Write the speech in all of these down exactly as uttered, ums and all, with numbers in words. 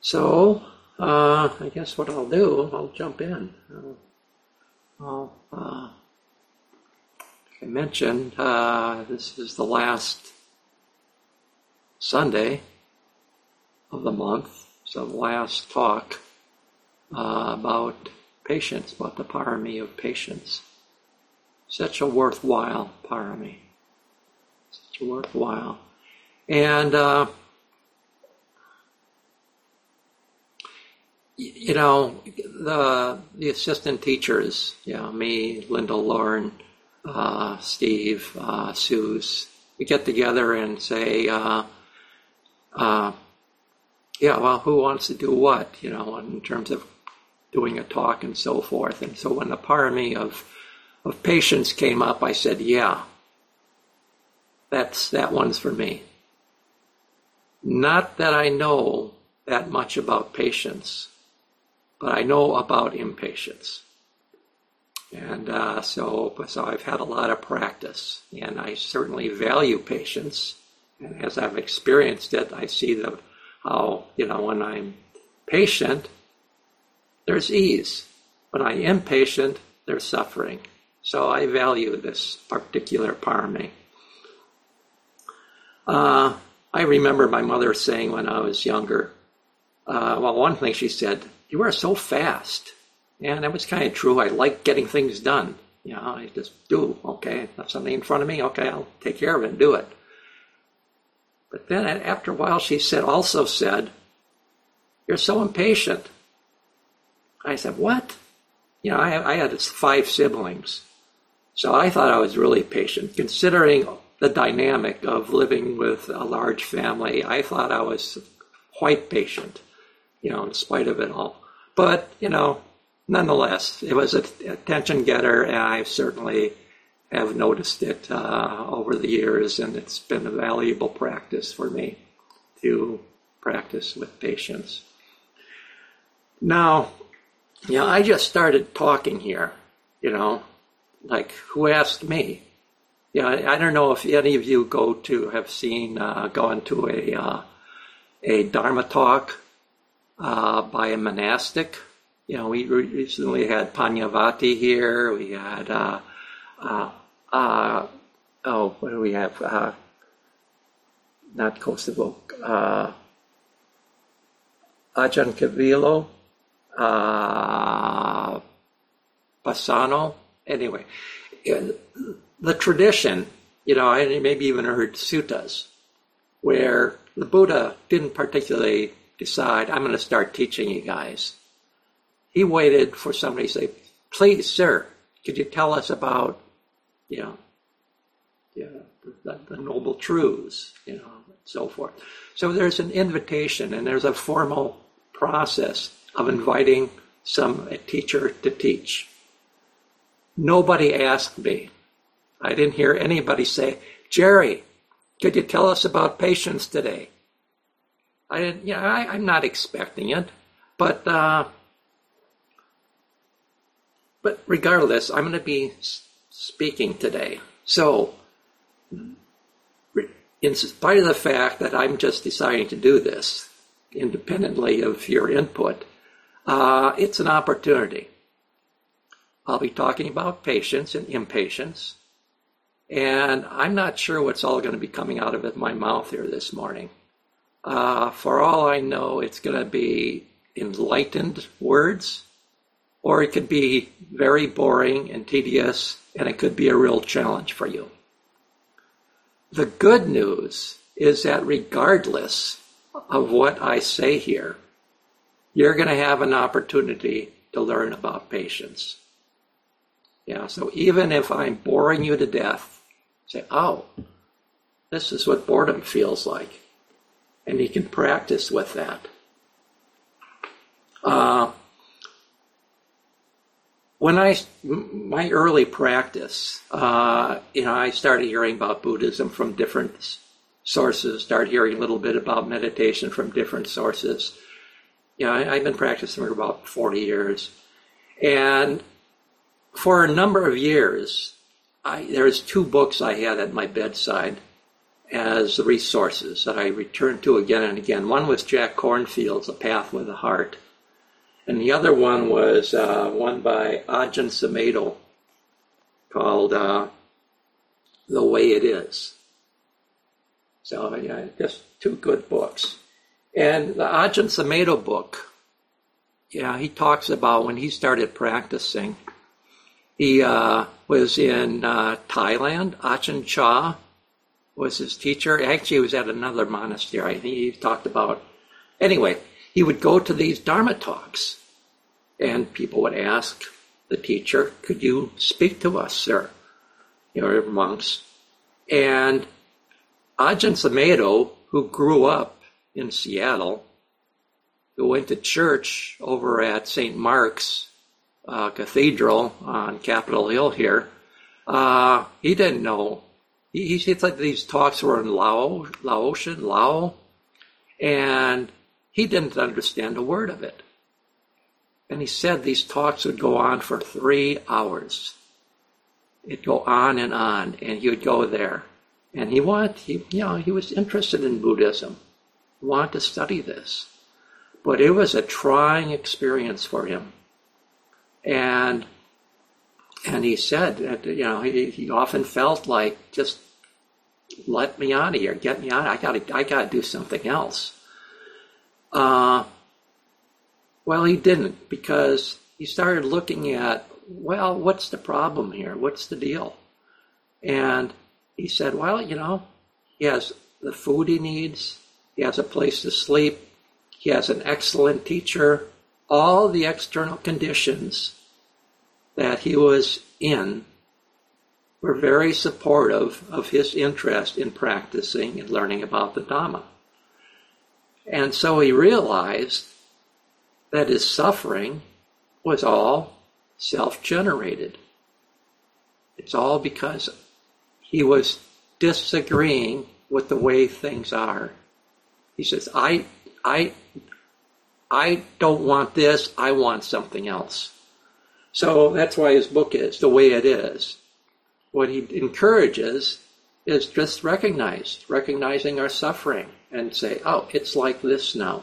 So, uh, I guess what I'll do, I'll jump in. I'll, I'll, uh, like I mentioned, uh, this is the last Sunday of the month, so the last talk uh, about patience, about the parami of patience. Such a worthwhile parami. Such a worthwhile. And, uh, you know, the the assistant teachers, you know, me, Linda, Lauren, uh, Steve, uh, Suze, we get together and say, uh, uh, yeah, well, who wants to do what, you know, in terms of doing a talk and so forth. And so when the parami of, of patience came up, I said, yeah, that's that one's for me. Not that I know that much about patience, but I know about impatience. And uh, so, so I've had a lot of practice, and I certainly value patience. And as I've experienced it, I see the, how, you know, when I'm patient, there's ease. When I'm impatient, there's suffering. So I value this particular parami. Uh, I remember my mother saying when I was younger, uh, well, one thing she said, you are so fast. And that was kind of true. I like getting things done. You know, I just do, okay, that's something in front of me, okay, I'll take care of it and do it. But then after a while, she said, also said, you're so impatient. I said, what? You know, I, I had five siblings. So I thought I was really patient. Considering the dynamic of living with a large family, I thought I was quite patient, you know, in spite of it all. But, you know, nonetheless, it was an attention getter, and I certainly have noticed it uh, over the years, and it's been a valuable practice for me to practice with patience. Now, you know, I just started talking here, you know, like who asked me? You know, I, I don't know if any of you go to, have seen, uh, gone to a, uh, a Dharma talk uh, by a monastic. You know, we recently had Panyavati here. We had, uh, uh, uh, oh, what do we have? Uh, not Kosovo. Uh, Ajahn Kavilo, uh, Bassano. Anyway, the tradition, you know, I maybe even heard suttas, where the Buddha didn't particularly decide, I'm going to start teaching you guys. He waited for somebody to say, please, sir, could you tell us about, you know, you know the, the noble truths, you know, and so forth. So there's an invitation, and there's a formal process of inviting some a teacher to teach. Nobody asked me. I didn't hear anybody say, Jerry, could you tell us about patience today? I didn't, you know, I, I'm not expecting it, but uh, but regardless, I'm going to be speaking today. So, in spite of the fact that I'm just deciding to do this, independently of your input, uh, it's an opportunity. I'll be talking about patience and impatience, and I'm not sure what's all going to be coming out of my mouth here this morning. Uh, for all I know, it's going to be enlightened words, or it could be very boring and tedious, and it could be a real challenge for you. The good news is that regardless of what I say here, you're going to have an opportunity to learn about patience. Yeah, so even if I'm boring you to death, say, oh, this is what boredom feels like. And you can practice with that. Uh, when I, my early practice, uh, you know, I started hearing about Buddhism from different sources, started hearing a little bit about meditation from different sources. You know, I, I've been practicing for about forty years. And for a number of years, I, there's two books I had at my bedside. as the resources that I returned to again and again. One was Jack Kornfield's A Path with a Heart. And the other one was uh, one by Ajahn Sumedho called uh, The Way It Is. So, yeah, just two good books. And the Ajahn Sumedho book, yeah, he talks about when he started practicing. He uh, was in uh, Thailand. Ajahn Chah was his teacher. Actually, he was at another monastery. He talked about, anyway, he would go to these Dharma talks, and people would ask the teacher, could you speak to us, sir? You know, monks. And Ajahn Sumedho, who grew up in Seattle, who went to church over at Saint Mark's uh, Cathedral on Capitol Hill here, uh, he didn't know. He, he said these talks were in Lao, Laotian, Lao, and he didn't understand a word of it. And he said these talks would go on for three hours. It'd go on and on, and he would go there. And he wanted, he, you know, he was interested in Buddhism. He wanted to study this. But it was a trying experience for him. And and he said, that, you know, he, he often felt like, just let me out of here, get me out. I got to, I got to do something else. Uh, well, he didn't, because he started looking at, well, what's the problem here? What's the deal? And he said, well, you know, he has the food he needs. He has a place to sleep. He has an excellent teacher. All the external conditions that he was in were very supportive of his interest in practicing and learning about the Dhamma. And so he realized that his suffering was all self-generated. It's all because he was disagreeing with the way things are. He says, I, I, I don't want this, I want something else. So that's why his book is The Way It Is. What he encourages is just recognize, recognizing our suffering and say, oh, it's like this now.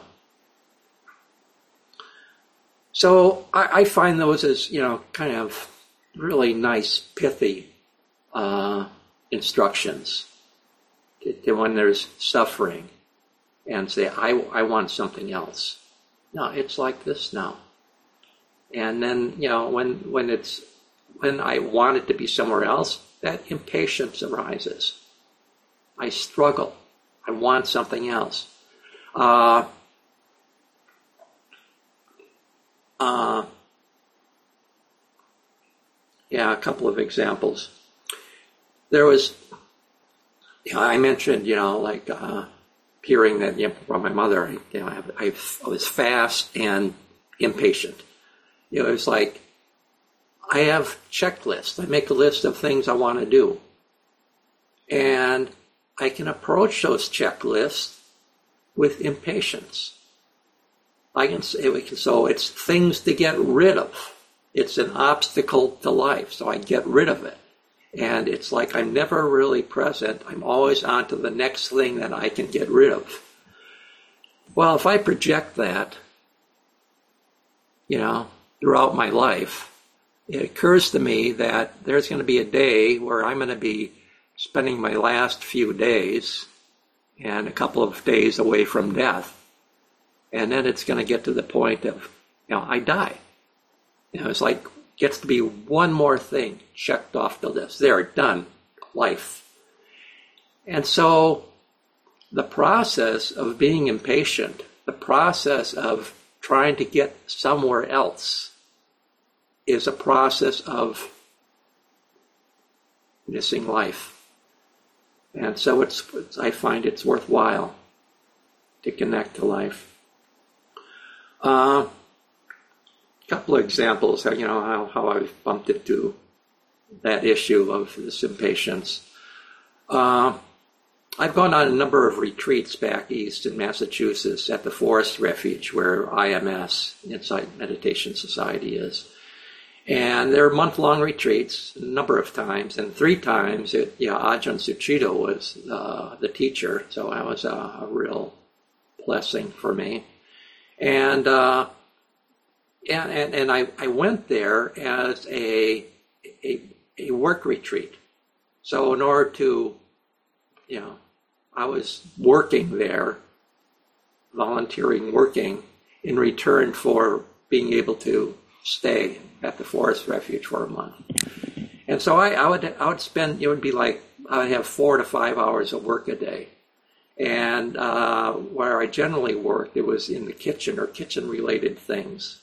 So I, I find those as, you know, kind of really nice, pithy uh, instructions to, to when there's suffering, and say, I, I want something else. No, it's like this now. And then, you know, when when it's when I want it to be somewhere else, that impatience arises. I struggle. I want something else. Uh, uh, yeah, a couple of examples. There was, you know, I mentioned, you know, like uh, hearing that, you know, from my mother, you know, I, I, I was fast and impatient. You know, it's like I have checklists. I make a list of things I want to do. And I can approach those checklists with impatience. I can say, we can, so it's things to get rid of. It's an obstacle to life, so I get rid of it. And it's like I'm never really present. I'm always on to the next thing that I can get rid of. Well, if I project that, you know, throughout my life, it occurs to me that there's going to be a day where I'm going to be spending my last few days and a couple of days away from death. And then it's going to get to the point of, you know, I die. You know, it's like, gets to be one more thing checked off the list. There, done, life. And so the process of being impatient, the process of trying to get somewhere else, is a process of missing life. And so it's, I find it's worthwhile to connect to life. A uh, couple of examples, you know, how, how I've bumped into that issue of this impatience. Uh, I've gone on a number of retreats back east in Massachusetts at the Forest Refuge where I M S, Insight Meditation Society, is. And there were month-long retreats a number of times, and three times, it, yeah, Ajahn Suchito was uh, the teacher, so that was a, a real blessing for me. And uh, and and, and I, I went there as a, a a work retreat. So in order to, you know, I was working there, volunteering, working in return for being able to stay at the Forest Refuge for a month. And so I, I would I would spend, it would be like, I would have four to five hours of work a day. And uh, where I generally worked, it was in the kitchen or kitchen-related things.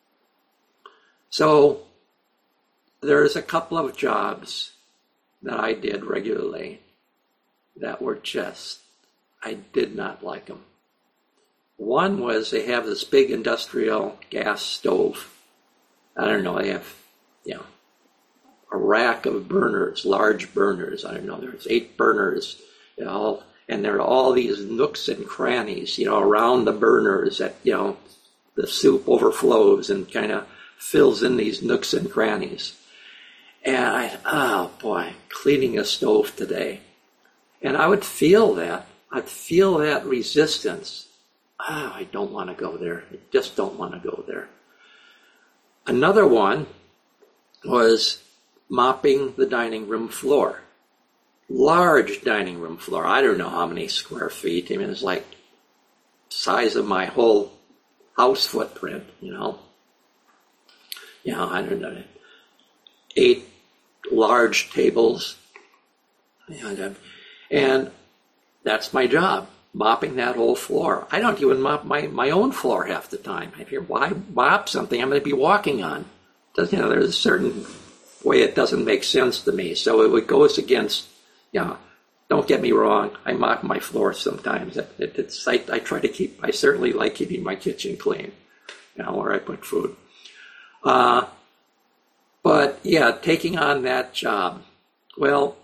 So there's a couple of jobs that I did regularly that were just, I did not like them. One was they have this big industrial gas stove. I don't know, they have, you know, a rack of burners, large burners. I don't know, there's eight burners, you know, and there are all these nooks and crannies, you know, around the burners that, you know, the soup overflows and kind of fills in these nooks and crannies. And I, oh boy, cleaning a stove today. And I would feel that, I'd feel that resistance. Oh, I don't want to go there. I just don't want to go there. Another one was mopping the dining room floor. Large dining room floor. I don't know how many square feet. I mean, it's like the size of my whole house footprint, you know. You know, I don't know. Eight large tables. And, and that's my job, mopping that whole floor. I don't even mop my, my own floor half the time. If you're why mop something I'm going to be walking on. Does, you know, there's a certain way it doesn't make sense to me. So it goes against, you know, don't get me wrong, I mop my floor sometimes. It, it, it's, I, I try to keep, I certainly like keeping my kitchen clean, you know, where I put food. Uh, but yeah, taking on that job, well,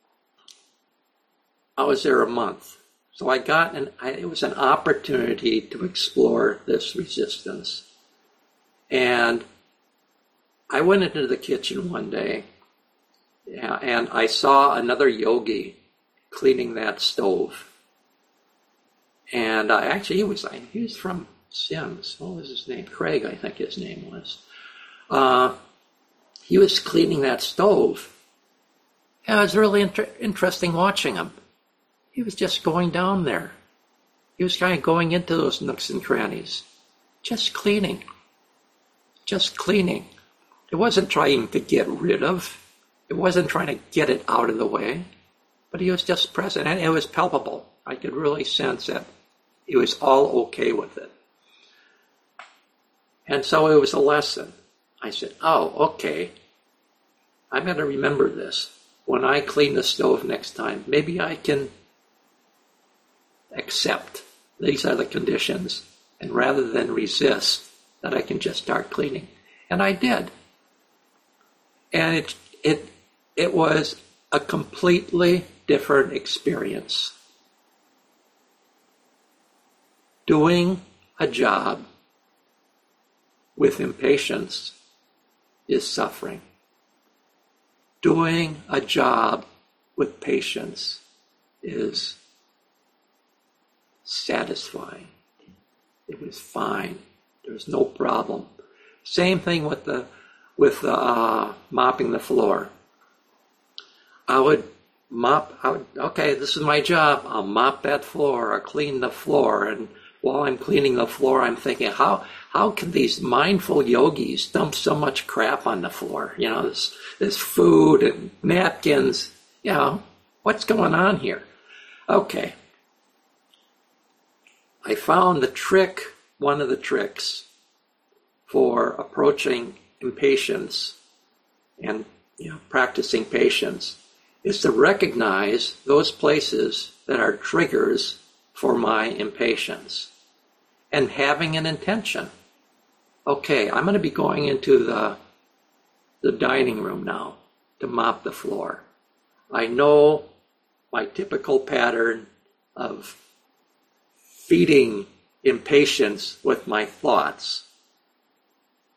I was there a month. So I got an, I, it was an opportunity to explore this resistance. And I went into the kitchen one day, yeah, and I saw another yogi cleaning that stove. And uh, actually, he was, he was from Sims. What was his name? Craig, I think his name was. Uh, he was cleaning that stove. And it was really inter- interesting watching him. He was just going down there. He was kind of going into those nooks and crannies. Just cleaning. Just cleaning. It wasn't trying to get rid of. It wasn't trying to get it out of the way. But he was just present. And it was palpable. I could really sense that he was all okay with it. And so it was a lesson. I said, oh, okay. I'm going to remember this. When I clean the stove next time, maybe I can accept these are the conditions, and rather than resist, that I can just start cleaning. And I did. And it it it was a completely different experience. Doing a job with impatience is suffering. Doing a job with patience is satisfying. It was fine. There was no problem. Same thing with the with uh, mopping the floor. I would mop. I would, okay, this is my job. I'll mop that floor or clean the floor. And while I'm cleaning the floor, I'm thinking, how how can these mindful yogis dump so much crap on the floor? You know, this this food and napkins. You know, what's going on here? Okay. I found the trick, one of the tricks for approaching impatience and, you know, practicing patience is to recognize those places that are triggers for my impatience and having an intention. Okay, I'm going to be going into the, the dining room now to mop the floor. I know my typical pattern of feeding impatience with my thoughts.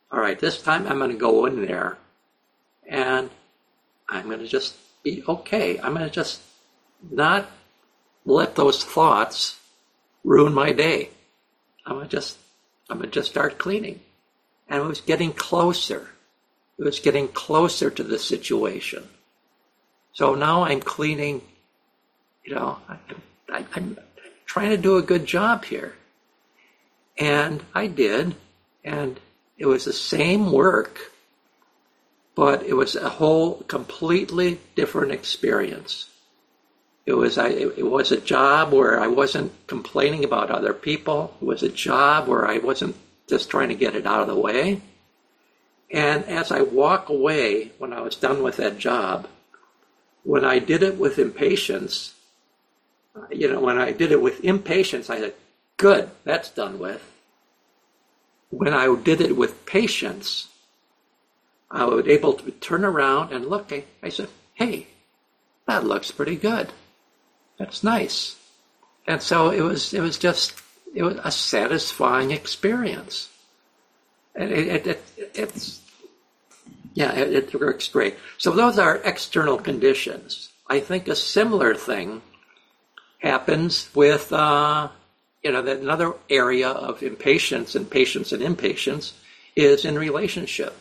all right, this time I'm going to go in there and I'm going to just be okay. I'm going to just not let those thoughts ruin my day. I'm going to just, I'm going to just start cleaning. And it was getting closer. It was getting closer to the situation. So now I'm cleaning, you know, I, I, I'm trying to do a good job here. And I did, and it was the same work, but it was a whole completely different experience. It was I, it was a job where I wasn't complaining about other people. It was a job where I wasn't just trying to get it out of the way. And as I walk away, when I was done with that job, when I did it with impatience, you know, when I did it with impatience, I said, good, that's done with. When I did it with patience, I was able to turn around and look. I, I said, hey, that looks pretty good. That's nice. And so it was, it was just, it was a satisfying experience. And it, it, it, it's, yeah, it, it works great. So those are external conditions. I think a similar thing happens with, uh, you know, that another area of impatience and patience and impatience is in relationship.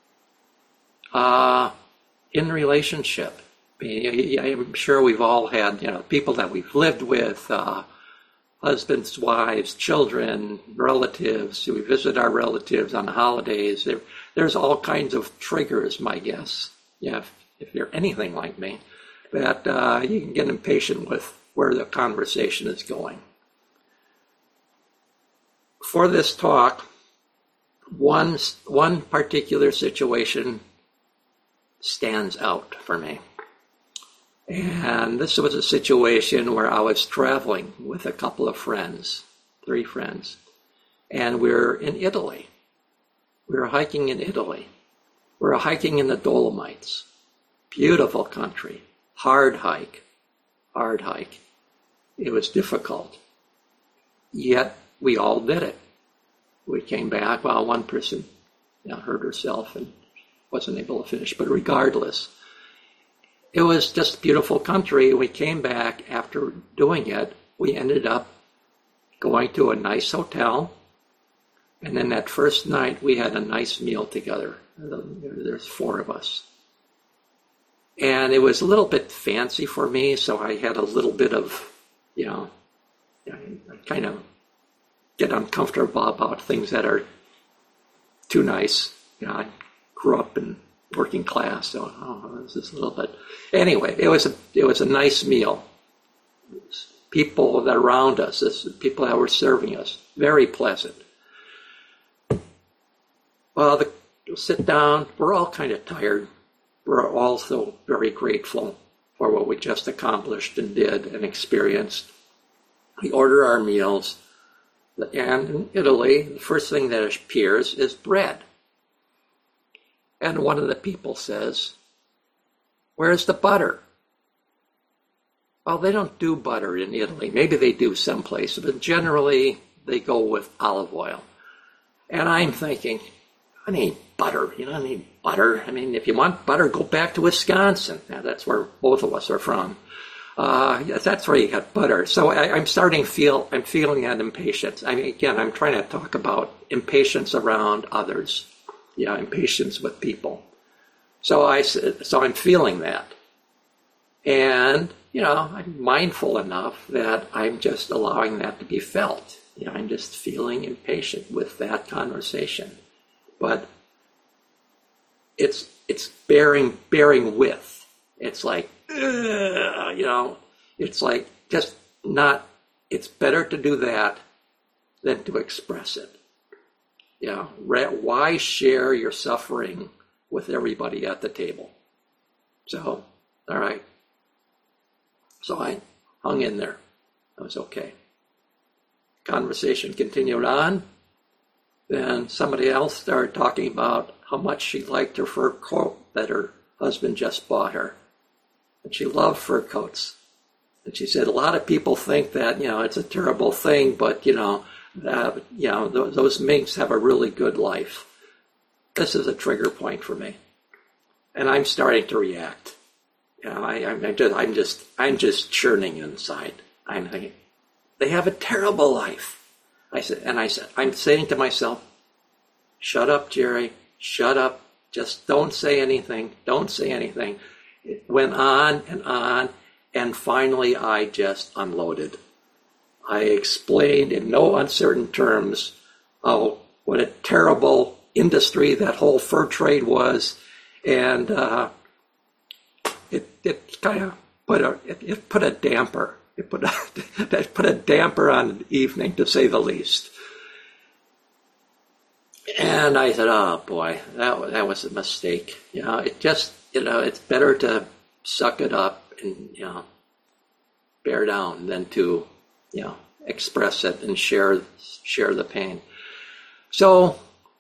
Uh, in relationship. I mean, I'm sure we've all had, you know, people that we've lived with, uh, husbands, wives, children, relatives. We visit our relatives on the holidays. There, there's all kinds of triggers, my guess. Yeah, if, if you're anything like me, that uh, you can get impatient with where the conversation is going. For this talk, one, one particular situation stands out for me. And this was a situation where I was traveling with a couple of friends, three friends, and we were in Italy. We were hiking in Italy. We were hiking in the Dolomites. Beautiful country. Hard hike. Hard hike. It was difficult. Yet we all did it. We came back. Well, one person, you know, hurt herself and wasn't able to finish, but regardless, it was just beautiful country. We came back after doing it. We ended up going to a nice hotel. And then that first night, we had a nice meal together. There's four of us. And it was a little bit fancy for me, so I had a little bit of, you know, I kind of get uncomfortable about things that are too nice. You know, I grew up in working class, so oh, this is a little bit. Anyway, it was a it was a nice meal. People that around us, this, people that were serving us, very pleasant. Well, the, sit down. We're all kind of tired. We're also very grateful for what we just accomplished and did and experienced. We order our meals, and in Italy, the first thing that appears is bread. And one of the people says, where's the butter? Well, they don't do butter in Italy. Maybe they do someplace, but generally they go with olive oil. And I'm thinking, I need butter. You know, I need butter. I mean, if you want butter, go back to Wisconsin. Now, that's where both of us are from. Uh, yes, that's where you got butter. So I, I'm starting to feel, I'm feeling that impatience. I mean, again, I'm trying to talk about impatience around others. Yeah, impatience with people. So I, so I'm feeling that. And, you know, I'm mindful enough that I'm just allowing that to be felt. You know, I'm just feeling impatient with that conversation. But it's it's bearing bearing with. It's like, ugh, you know, it's like just not, it's better to do that than to express it. You know, why share your suffering with everybody at the table? So, all right. So I hung in there. I was okay. Conversation continued on. Then somebody else started talking about how much she liked her fur coat that her husband just bought her. And she loved fur coats. And she said, a lot of people think that, you know, it's a terrible thing, but, you know, that, you know, th- those minks have a really good life. this is a trigger point for me. And I'm starting to react. You know, I, I'm just, I'm just, I'm just churning inside. I'm thinking, they have a terrible life. I said, and I said, I'm saying to myself, shut up, Jerry, shut up. Just don't say anything. Don't say anything. It went on and on. And finally, I just unloaded. I explained in no uncertain terms oh, what a terrible industry that whole fur trade was. And uh, it, it kind of put a, it, it put a damper. It put a, it put a damper on the evening, to say the least. And I said, oh boy, that that was a mistake. You know, it just, you know, it's better to suck it up and, you know, bear down than to, you know, express it and share share the pain. So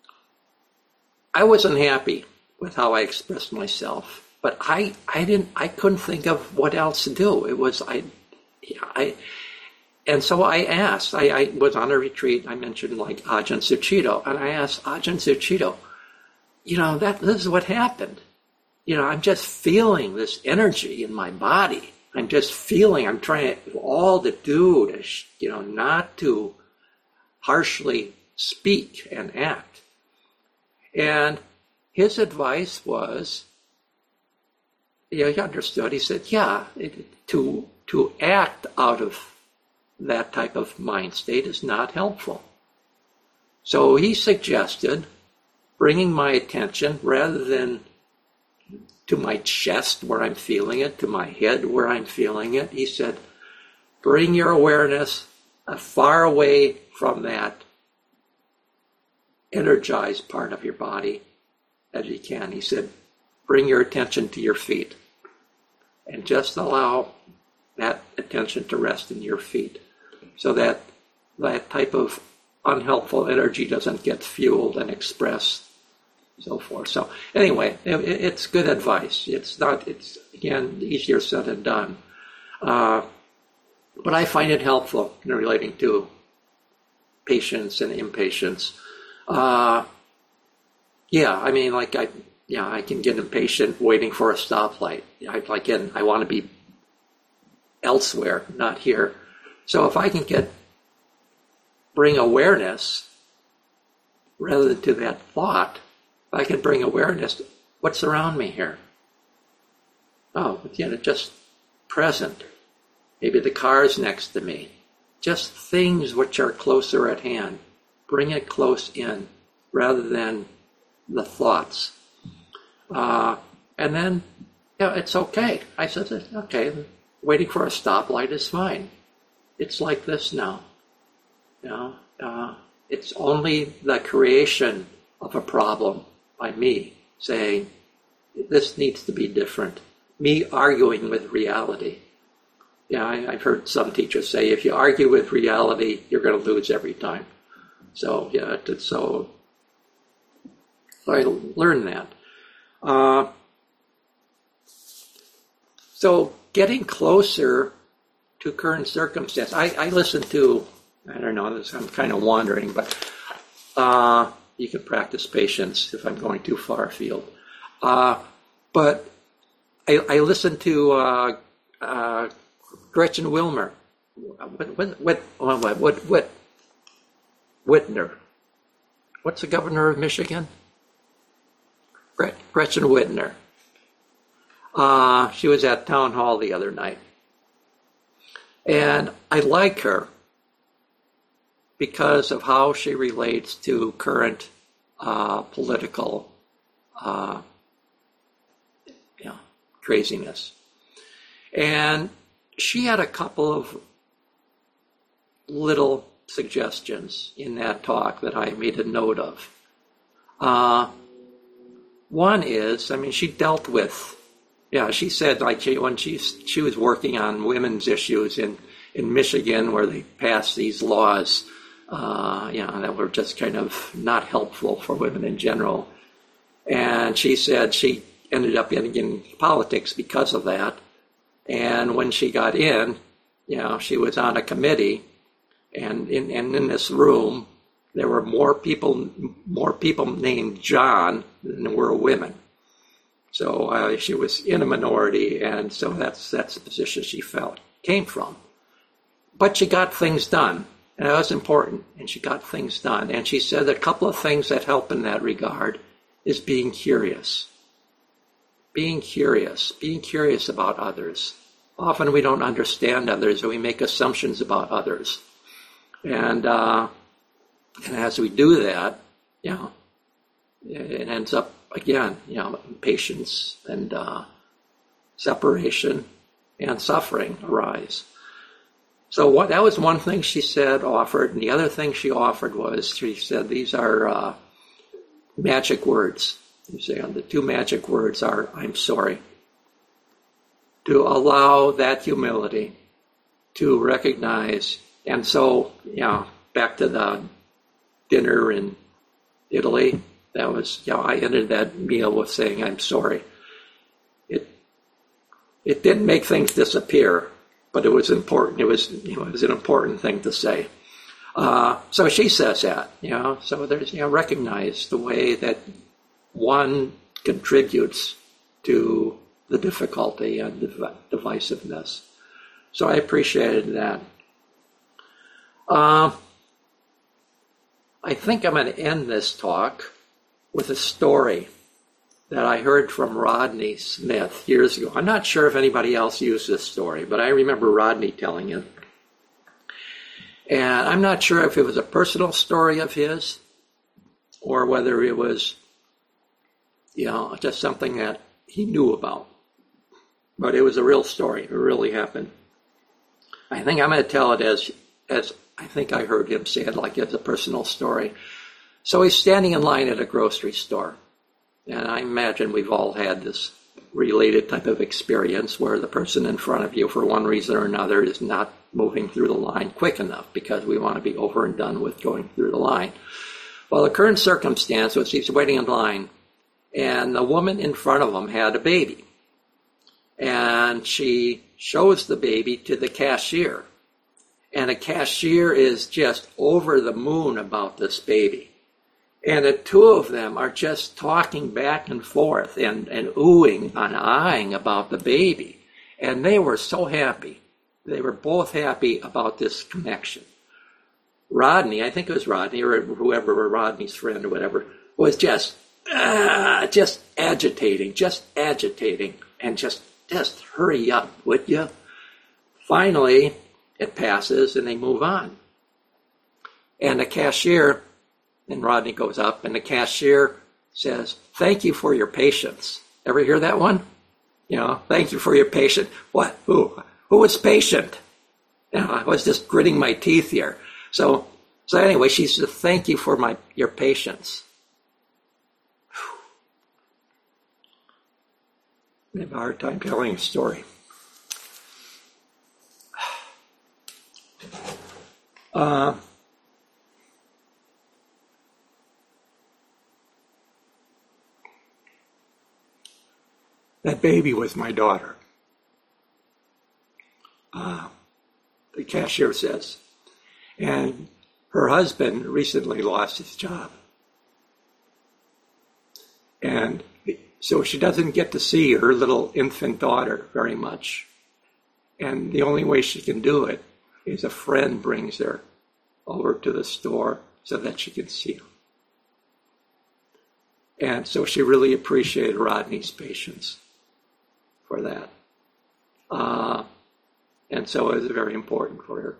I wasn't happy with how I expressed myself, but I I didn't I couldn't think of what else to do. It was I I. And so I asked, I, I was on a retreat, I mentioned like Ajahn Sucitto, and I asked Ajahn Sucitto, you know, that this is what happened. You know, I'm just feeling this energy in my body. I'm just feeling, I'm trying all to do to, you know, not to harshly speak and act. And his advice was, you know, he understood, he said, yeah, it, to to act out of that type of mind state is not helpful. So he suggested bringing my attention, rather than to my chest where I'm feeling it, to my head where I'm feeling it, he said, bring your awareness as far away from that energized part of your body as you can. He said, bring your attention to your feet and just allow that attention to rest in your feet, so that that type of unhelpful energy doesn't get fueled and expressed, so forth. So anyway, it, it's good advice. It's not, it's, again, easier said than done. Uh, but I find it helpful in relating to patience and impatience. Uh, yeah, I mean, like I, yeah, I can get impatient waiting for a stoplight. I, again, I want to be elsewhere, not here. So if I can get, bring awareness rather than to that thought, if I can bring awareness, what's around me here? Oh, you know, just present. Maybe the car's next to me. Just things which are closer at hand. Bring it close in rather than the thoughts. Uh, and then, you know, it's okay. I said, okay, waiting for a stoplight is fine. It's like this now. You know, uh, it's only the creation of a problem by me saying, this needs to be different. Me arguing with reality. Yeah, I, I've heard some teachers say, if you argue with reality, you're going to lose every time. So, yeah, it's, so I learned that. Uh, so getting closer to current circumstance. I, I listen to, I don't know, this, I'm kind of wandering, but uh, you can practice patience if I'm going too far afield. Uh, but I, I listen to uh, uh, Gretchen Wilmer. What, what, what, what, what, what, Whitner. What's the governor of Michigan? Gretchen Whitner. Uh, she was at town hall the other night. And I like her because of how she relates to current uh, political uh, you know, craziness. And she had a couple of little suggestions in that talk that I made a note of. Uh, one is, I mean, she dealt with, yeah, she said like she, when she, she was working on women's issues in, in Michigan where they passed these laws, uh, you know, that were just kind of not helpful for women in general. And she said she ended up getting in politics because of that. And when she got in, you know, she was on a committee, and in, and in this room, there were more people, more people named John than there were women. So uh, she was in a minority, and so that's that's the position she felt came from. But she got things done, and that was important, and she got things done. And she said that a couple of things that help in that regard is being curious. Being curious, being curious about others. Often we don't understand others, or we make assumptions about others. And, uh, and as we do that, you know, it ends up, again, you know, impatience and uh, separation and suffering arise. So what that was one thing she said, offered, and the other thing she offered was, she said, these are uh, magic words. You say, the two magic words are, I'm sorry. To allow that humility to recognize, and so, you know, back to the dinner in Italy, that was, you know, I ended that meal with saying, I'm sorry. It it didn't make things disappear, but it was important. It was, you know, it was an important thing to say. Uh, so she says that, you know, so there's, you know, recognize the way that one contributes to the difficulty and the divisiveness. So I appreciated that. Uh, I think I'm going to end this talk with a story that I heard from Rodney Smith years ago. I'm not sure if anybody else used this story, but I remember Rodney telling it. And I'm not sure if it was a personal story of his or whether it was, you know, just something that he knew about. But it was a real story. It really happened. I think I'm going to tell it as, as I think I heard him say it, like it's a personal story. So he's standing in line at a grocery store. And I imagine we've all had this related type of experience where the person in front of you, for one reason or another, is not moving through the line quick enough because we want to be over and done with going through the line. Well, the current circumstance was he's waiting in line, and the woman in front of him had a baby. And she shows the baby to the cashier. And the cashier is just over the moon about this baby. And the two of them are just talking back and forth and, and oohing and eyeing about the baby. And they were so happy. They were both happy about this connection. Rodney, I think it was Rodney or whoever, or Rodney's friend or whatever, was just, uh, just agitating, just agitating, and just, just hurry up, would you? Finally, it passes and they move on. And the cashier, and Rodney goes up, and the cashier says, thank you for your patience. Ever hear that one? You know, thank you for your patience. What? Who? Who was patient? You know, I was just gritting my teeth here. So, so anyway, she said, thank you for my your patience. I have a hard time telling a story. Uh, that baby was my daughter. Uh, the cashier says. And her husband recently lost his job. And so she doesn't get to see her little infant daughter very much. And the only way she can do it is a friend brings her over to the store so that she can see her. And so she really appreciated Rodney's patience for that. Uh, and so it was very important for her.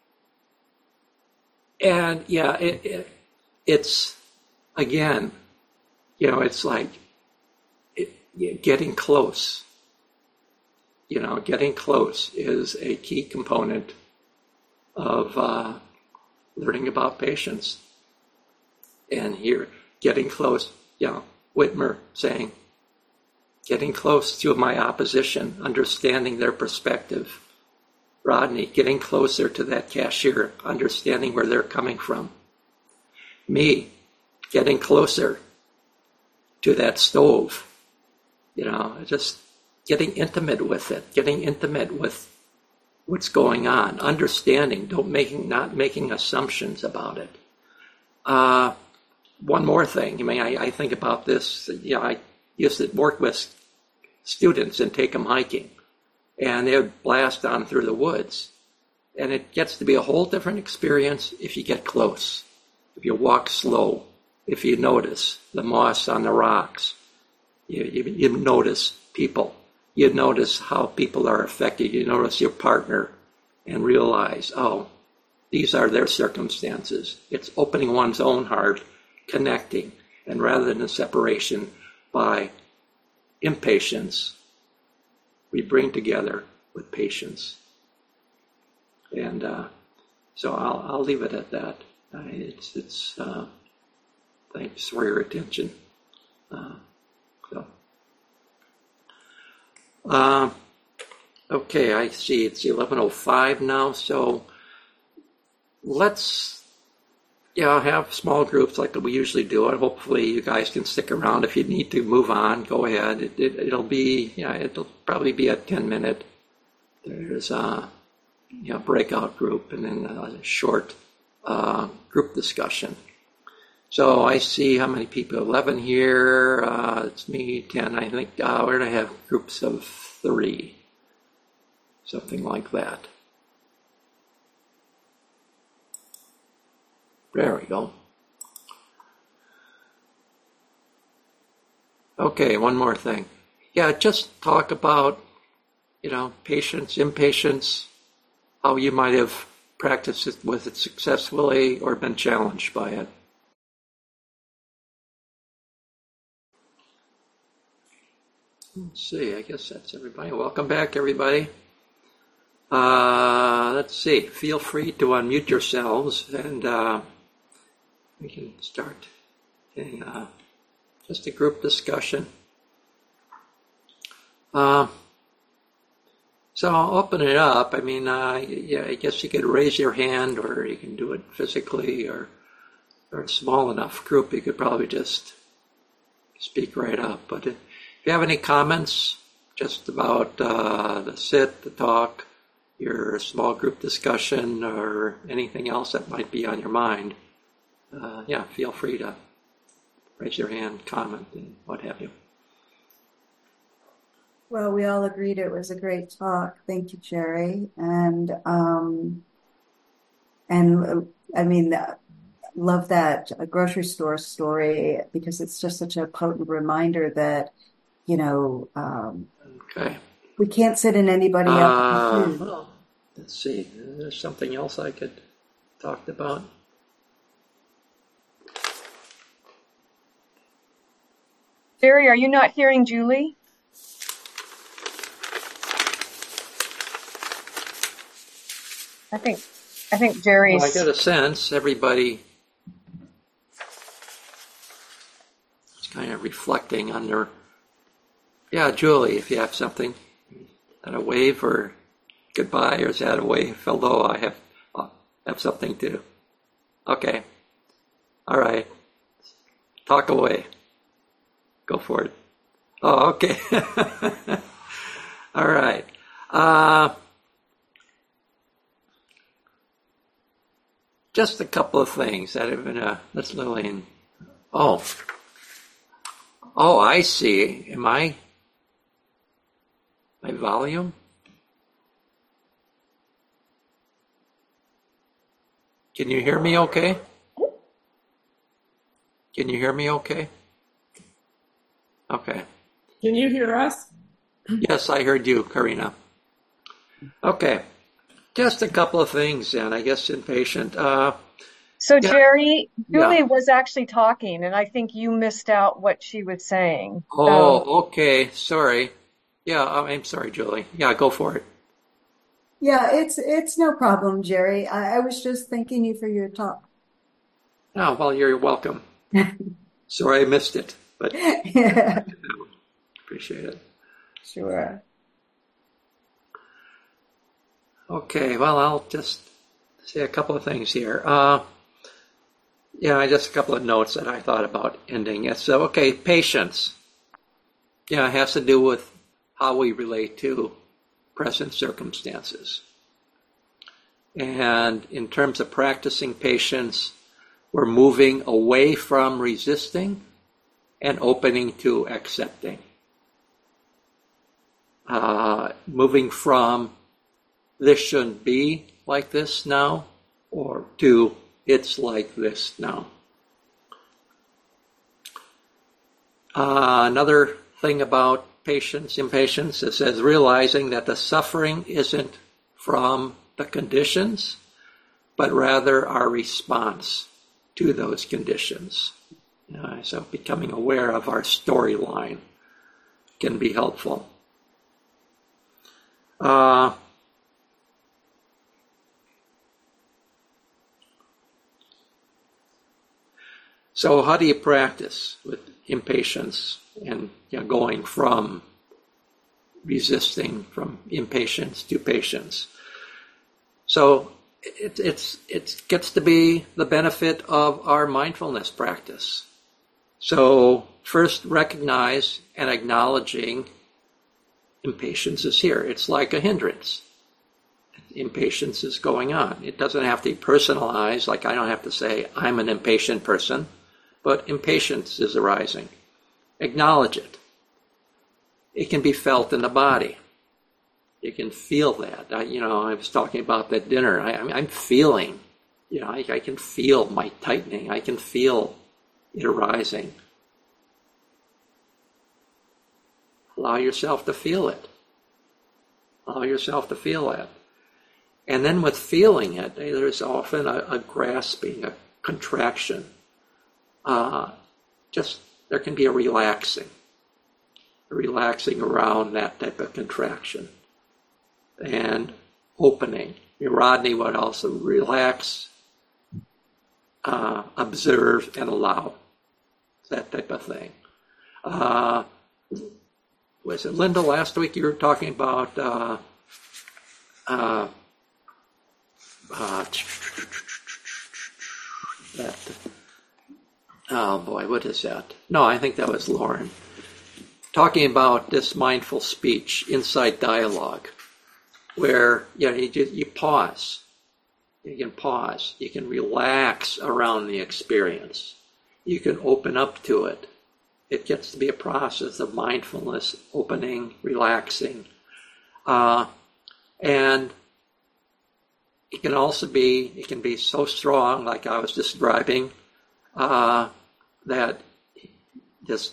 And yeah, it, it, it's, again, you know, it's like it, getting close. You know, getting close is a key component of uh, learning about patience. And here, getting close, you know, Whitmer saying, getting close to my opposition, understanding their perspective. Rodney, getting closer to that cashier, understanding where they're coming from. Me, getting closer to that stove, you know, just getting intimate with it, getting intimate with what's going on, understanding, don't making, not making assumptions about it. Uh, one more thing. I mean, I, I think about this. You know, I used to work with students and take them hiking, and they would blast on through the woods. And it gets to be a whole different experience if you get close, if you walk slow, if you notice the moss on the rocks, you, you, you notice people, you notice how people are affected, you notice your partner and realize, oh, these are their circumstances. It's opening one's own heart, connecting, and rather than a separation by impatience, we bring together with patience. And uh, so I'll, I'll leave it at that. Uh, it's, it's, uh, thanks for your attention. Uh, so, uh, okay, I see it's eleven oh five now, so let's you know, have small groups like we usually do, and hopefully you guys can stick around. If you need to move on, go ahead. It, it, it'll be, yeah, it'll probably be a ten minute. There's a you know, breakout group and then a short uh, group discussion. So I see how many people, eleven here, uh, it's me, ten, I think, uh, we're going to have groups of three, something like that. There we go. Okay, one more thing. Yeah, just talk about, you know, patience, impatience, how you might have practiced it with it successfully or been challenged by it. Let's see, I guess that's everybody. Welcome back, everybody. Uh, let's see, feel free to unmute yourselves and uh, we can start getting uh, just a group discussion. Uh, so I'll open it up. I mean, uh, yeah, I guess you could raise your hand or you can do it physically, or, or a small enough group, you could probably just speak right up. But if you have any comments just about uh, the sit, the talk, your small group discussion, or anything else that might be on your mind, uh, yeah, feel free to raise your hand, comment, and what have you. Well, we all agreed it was a great talk. Thank you, Jerry. And, um, and uh, I mean, uh, love that grocery store story, because it's just such a potent reminder that, you know, um, okay. we can't sit in anybody else's uh, shoes. Well, let's see. There's something else I could talk about. Jerry, are you not hearing Julie? I think, I think Jerry's. Well, I get a sense everybody is kind of reflecting on their. Yeah, Julie, if you have something, is that a wave or goodbye, or is that a wave? Although I have uh, have something to. Okay. All right. Talk away. Go for it. Oh, okay. All right. Uh, just a couple of things that have been, uh, let's Lillian. Oh. Oh, I see. Am I, my volume? Can you hear me okay? Can you hear me okay? Okay. Can you hear us? Yes, I heard you, Karina. Okay. Just a couple of things, and I guess impatient. Uh, so, yeah, Jerry, Julie yeah. was actually talking, and I think you missed out what she was saying. Oh, so. Okay. Sorry. Yeah, I'm sorry, Julie. Yeah, go for it. Yeah, it's it's no problem, Jerry. I, I was just thanking you for your talk. Oh, well, you're welcome. Sorry I missed it, but Yeah. appreciate it. Sure. Okay, well, I'll just say a couple of things here. Uh, yeah, just a couple of notes that I thought about ending it. So, okay, patience. Yeah, it has to do with how we relate to present circumstances. And in terms of practicing patience, We're moving away from resisting and opening to accepting. Uh, moving from this shouldn't be like this now, or to it's like this now. Uh, another thing about patience, impatience, it says realizing that the suffering isn't from the conditions, but rather our response to those conditions. Uh, so becoming aware of our storyline can be helpful. Uh, so how do you practice with impatience and, you know, going from resisting, from impatience to patience? So it, it's, it gets to be the benefit of our mindfulness practice. So first recognize and acknowledging impatience is here. It's like a hindrance. Impatience is going on. It doesn't have to be personalized, like I don't have to say I'm an impatient person, but impatience is arising. Acknowledge it. It can be felt in the body. You can feel that. I, you know, I was talking about that dinner. I, I'm feeling, you know, I, I can feel my tightening. I can feel it arising. Allow yourself to feel it. Allow yourself to feel that. And then with feeling it, there's often a, a grasping, a contraction. Uh, just, there can be a relaxing. A relaxing around that type of contraction. And opening. Rodney would also relax, uh, observe, and allow. That type of thing. Uh, was it Linda last week you were talking about uh, uh, uh, that, oh boy, what is that? No, I think that was Lauren. Talking about this mindful speech, insight dialogue, where you know, you, just, you pause. You can pause. You can relax around the experience. You can open up to it. It gets to be a process of mindfulness, opening, relaxing. Uh, and it can also be, it can be so strong, like I was describing, uh, that just,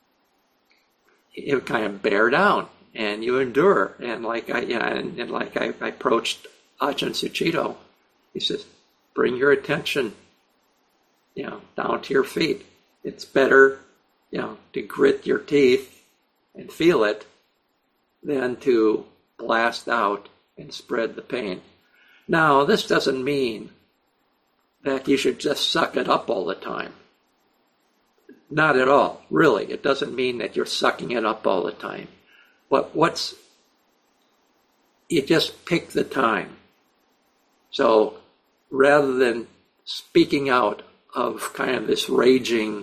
it kind of bear down and you endure. And like I, yeah, and, and like I, I approached Ajahn Sucitto, he says, bring your attention, you know, down to your feet. It's better, you know, to grit your teeth and feel it than to blast out and spread the pain. Now, this doesn't mean that you should just suck it up all the time. Not at all, really. It doesn't mean that you're sucking it up all the time. But what's, you just pick the time. So rather than speaking out of kind of this raging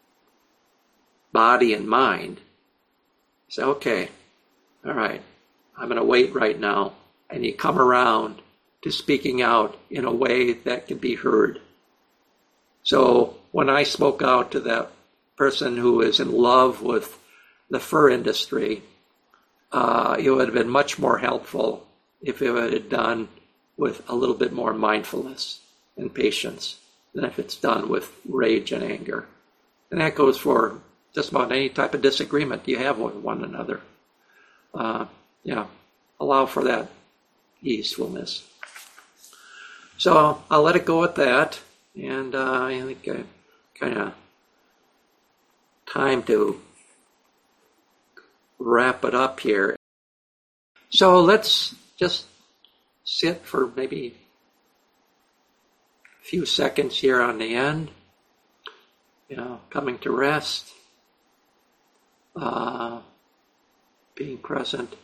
body and mind, say, okay, all right, I'm going to wait right now. And you come around to speaking out in a way that can be heard. So when I spoke out to that person who is in love with the fur industry, uh, it would have been much more helpful if it would have done with a little bit more mindfulness and patience than if it's done with rage and anger. And that goes for just about any type of disagreement you have with one another. Uh, yeah, allow for that easefulness. So I'll let it go at that, and uh, I think I kind of time to wrap it up here. So let's just sit for maybe a few seconds here on the end, you know, coming to rest, uh, being present,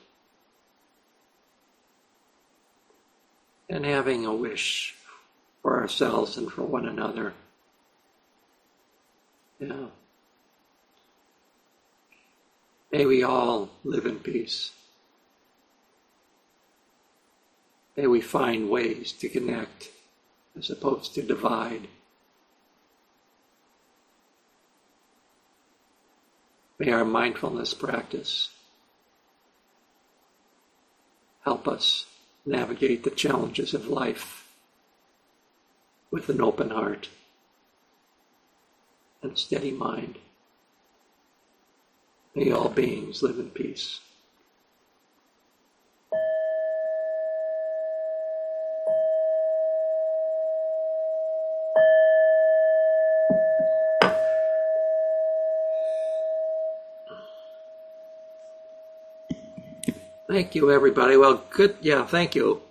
and having a wish for ourselves and for one another. Yeah. May we all live in peace. May we find ways to connect as opposed to divide. May our mindfulness practice help us navigate the challenges of life with an open heart and a steady mind. May all beings live in peace. Thank you, everybody. Well, good. Yeah, thank you.